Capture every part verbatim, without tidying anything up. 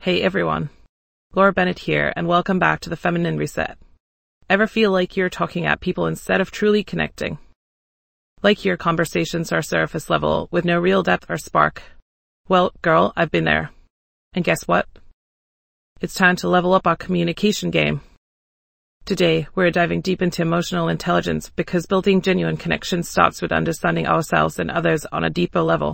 Hey everyone, Laura Bennett here, and welcome back to the Feminine Reset. Ever feel like you're talking at people instead of truly connecting? Like your conversations are surface level with no real depth or spark? Well, girl, I've been there. And guess what? It's time to level up our communication game. Today, we're diving deep into emotional intelligence because building genuine connection starts with understanding ourselves and others on a deeper level.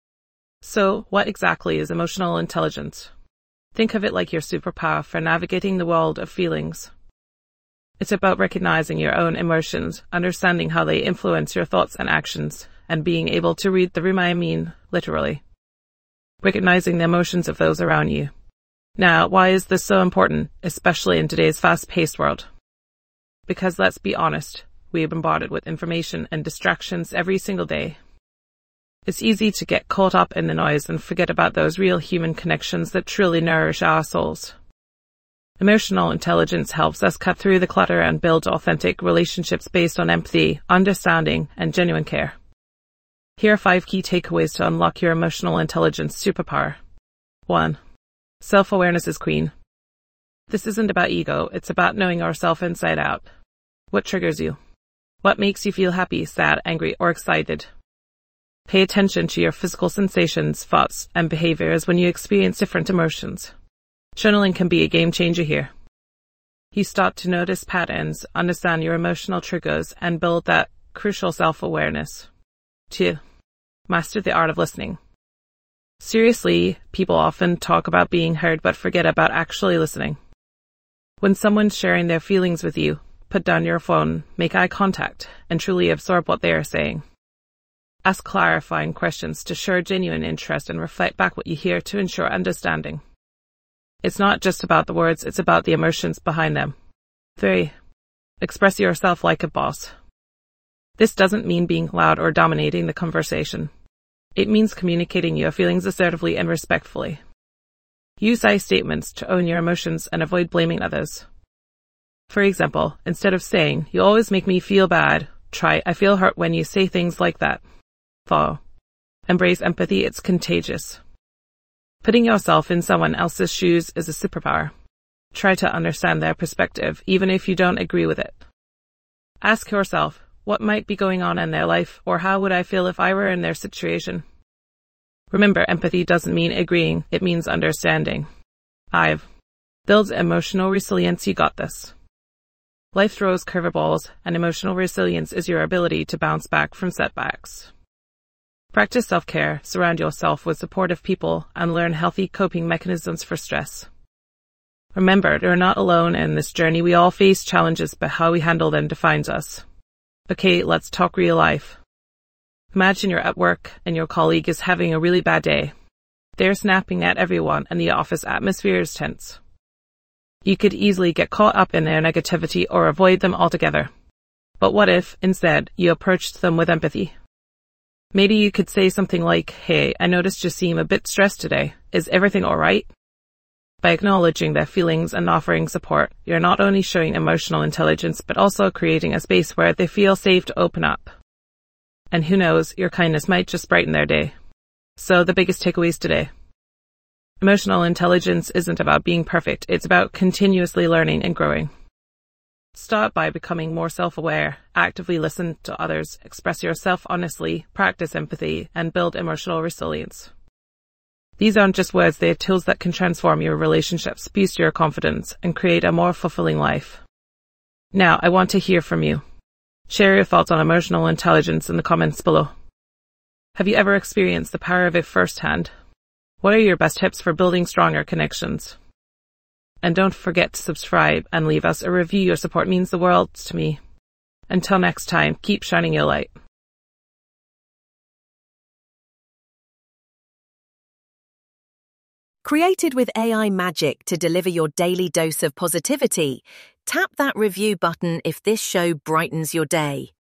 So, what exactly is emotional intelligence? Think of it like your superpower for navigating the world of feelings. It's about recognizing your own emotions, understanding how they influence your thoughts and actions, and being able to read the room, I mean, literally. Recognizing the emotions of those around you. Now, why is this so important, especially in today's fast-paced world? Because let's be honest, we are bombarded with information and distractions every single day. It's easy to get caught up in the noise and forget about those real human connections that truly nourish our souls. Emotional intelligence helps us cut through the clutter and build authentic relationships based on empathy, understanding, and genuine care. Here are five key takeaways to unlock your emotional intelligence superpower. one. Self-awareness is queen. This isn't about ego, it's about knowing ourselves inside out. What triggers you? What makes you feel happy, sad, angry, or excited? Pay attention to your physical sensations, thoughts, and behaviors when you experience different emotions. Journaling can be a game changer here. You start to notice patterns, understand your emotional triggers, and build that crucial self-awareness. two. Master the art of listening. Seriously, people often talk about being heard but forget about actually listening. When someone's sharing their feelings with you, put down your phone, make eye contact, and truly absorb what they are saying. Ask clarifying questions to show genuine interest and reflect back what you hear to ensure understanding. It's not just about the words, it's about the emotions behind them. three. Express yourself like a boss. This doesn't mean being loud or dominating the conversation. It means communicating your feelings assertively and respectfully. Use I statements to own your emotions and avoid blaming others. For example, instead of saying, "You always make me feel bad," try, "I feel hurt when you say things like that." Follow. Embrace empathy, it's contagious. Putting yourself in someone else's shoes is a superpower. Try to understand their perspective, even if you don't agree with it. Ask yourself, what might be going on in their life, or how would I feel if I were in their situation? Remember, empathy doesn't mean agreeing, it means understanding. five. Build emotional resilience, you got this. Life throws curveballs, and emotional resilience is your ability to bounce back from setbacks. Practice self-care, surround yourself with supportive people, and learn healthy coping mechanisms for stress. Remember, you're not alone in this journey. We all face challenges, but how we handle them defines us. Okay, let's talk real life. Imagine you're at work and your colleague is having a really bad day. They're snapping at everyone and the office atmosphere is tense. You could easily get caught up in their negativity or avoid them altogether. But what if, instead, you approached them with empathy? Maybe you could say something like, "Hey, I noticed you seem a bit stressed today. Is everything alright?" By acknowledging their feelings and offering support, you're not only showing emotional intelligence, but also creating a space where they feel safe to open up. And who knows, your kindness might just brighten their day. So the biggest takeaways today. Emotional intelligence isn't about being perfect, it's about continuously learning and growing. Start by becoming more self-aware, actively listen to others, express yourself honestly, practice empathy, and build emotional resilience. These aren't just words, they're tools that can transform your relationships, boost your confidence, and create a more fulfilling life. Now, I want to hear from you. Share your thoughts on emotional intelligence in the comments below. Have you ever experienced the power of it firsthand? What are your best tips for building stronger connections? And don't forget to subscribe and leave us a review. Your support means the world to me. Until next time, keep shining your light. Created with A I magic to deliver your daily dose of positivity, tap that review button if this show brightens your day.